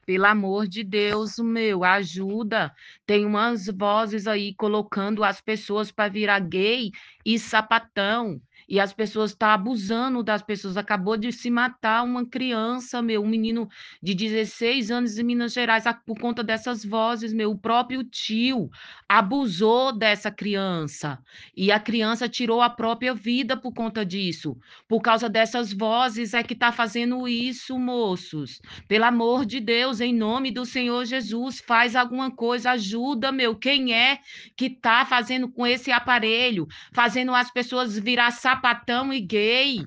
Pelo amor de Deus, meu, ajuda. Tem umas vozes aí colocando as pessoas para virar gay e sapatão. E as pessoas estão abusando das pessoas. Acabou de se matar uma criança, meu, um menino de 16 anos em Minas Gerais, por conta dessas vozes, meu. O próprio tio abusou dessa criança. E a criança tirou a própria vida por conta disso. Por causa dessas vozes é que está fazendo isso, moços. Pelo amor de Deus, em nome do Senhor Jesus, faz alguma coisa, ajuda, meu. Quem é que tá fazendo com esse aparelho, fazendo as pessoas virar sapatão e gay?